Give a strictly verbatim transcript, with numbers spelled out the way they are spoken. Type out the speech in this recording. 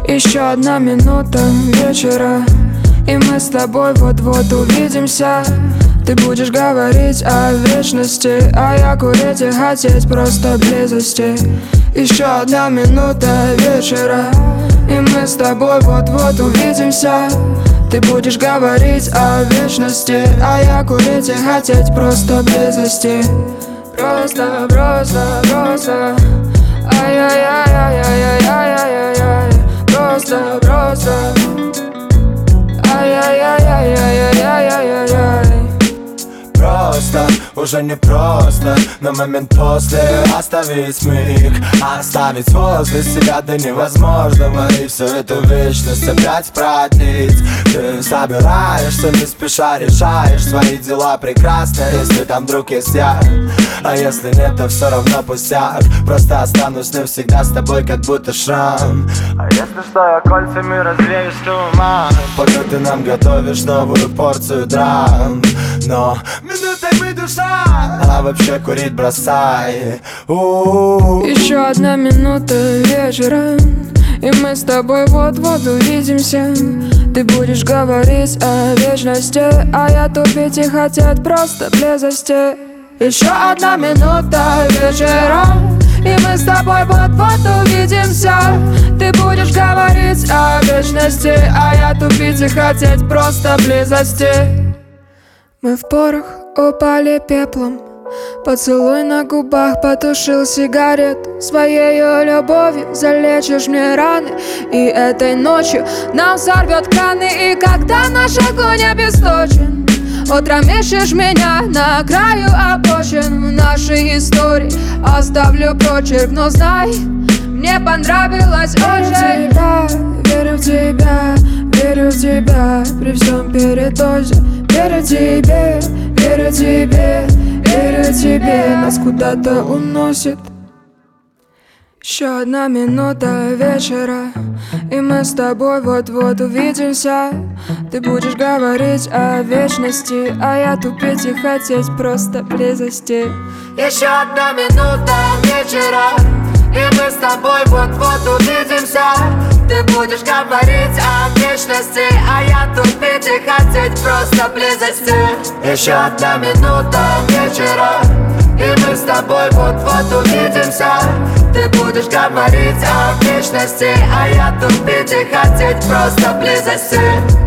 Еще одна минута вечера, и мы с тобой вот-вот увидимся. Ты будешь говорить о вечности, а я курить и хотеть просто близости. Еще одна минута вечера, и мы с тобой вот-вот увидимся. Ты будешь говорить о вечности, а я курить и хотеть просто близости. Просто, просто, просто. Ай-яй-яй-яй-яй-яй-яй-яй. Просто, просто. Ай-яй-яй-яй-яй-яй-яй-яй. Просто, уже не просто на момент после оставить миг, оставить возле себя до невозможного, и всю эту вечность опять продлить. Ты собираешься, не спеша решаешь свои дела прекрасно, если там вдруг есть я. А если нет, то все равно пустяк, просто останусь навсегда с тобой, как будто шрам. А если что, я кольцами развеюсь туман, пока ты нам готовишь новую порцию драм. Но минутой мы душа, а вообще курить бросай. У-у-у. Еще одна минута вечера, и мы с тобой вот-вот увидимся. Ты будешь говорить о вечности, а я тупить и хотеть просто близости. Еще одна минута вечера, и мы с тобой вот-вот увидимся. Ты будешь говорить о вечности, а я тупить и хотеть просто близости. Мы в порох упали пеплом, поцелуй на губах потушил сигарету. Своею любовью залечишь мне раны, и этой ночью нам сорвет краны. И когда наш огонь обесточен, утром ищешь меня на краю обочин. В нашей истории оставлю прочерк, но знай, мне понравилось очень. Верю в тебя, верю в тебя, при всем передозе. Верю тебе, верю тебе, верю тебе, нас куда-то уносит. Еще одна минута вечера, и мы с тобой вот-вот увидимся. Ты будешь говорить о вечности, а я тупить и хотеть просто близости. Еще одна минута вечера, и мы с тобой вот-вот увидимся. Ты будешь говорить о вечности, а я тупить и хотеть просто близости. Еще одна минута вечера, и мы с тобой вот-вот увидимся. Ты будешь говорить о вечности, а я тупить и хотеть просто близости.